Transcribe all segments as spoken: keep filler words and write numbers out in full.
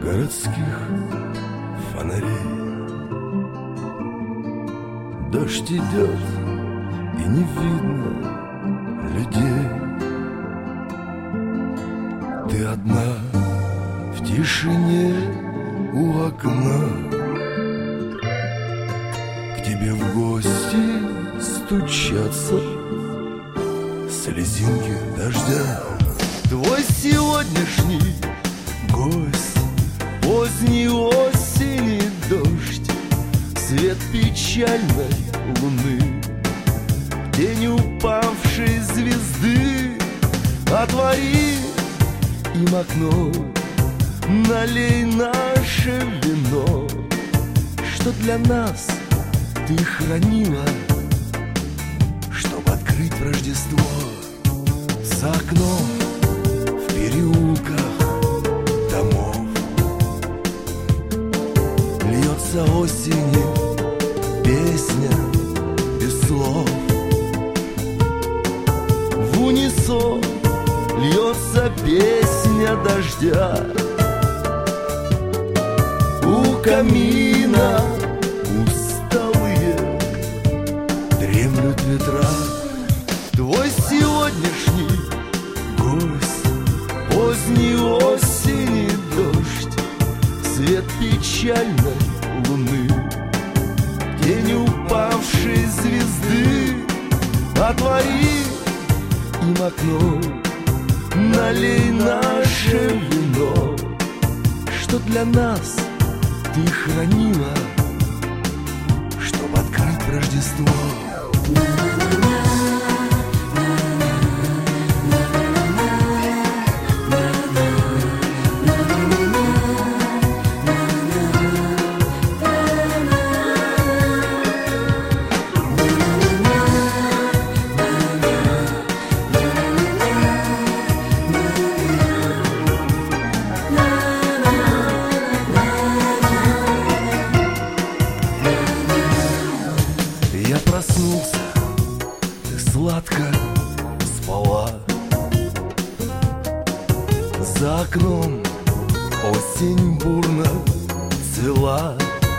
городских фонарей. Дождь идет, и не видно людей. Ты одна в тишине у окна. К тебе в гости стучатся слезинки дождя. Твой сегодняшний гость, поздней осени дождь, свет печальной луны, тень упавшей звезды. Отвори им окно, налей наше вино, что для нас ты хранила, чтобы открыть Рождество. За окном в переулках домов льется осенью песня без слов. В унисон льется песня дождя. У камина усталые дремлют ветра. Твой сегодняшний гость, поздней осени дождь, свет печальной луны, тень упавшей звезды. Отвори им окно, налей наше вино, что для нас ты хранила, чтобы открыть Рождество. Я проснулся, ты сладко спала. За окном осень бурно цвела.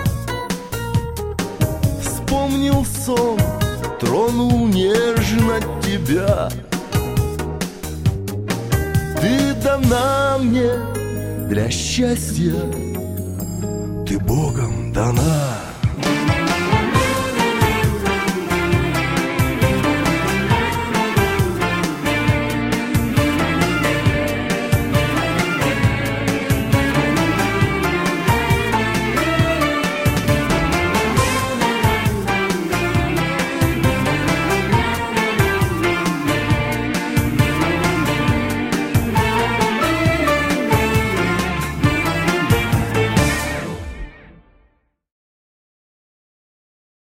Вспомнил сон, тронул нежно тебя. Ты дана мне для счастья, ты Богом дана.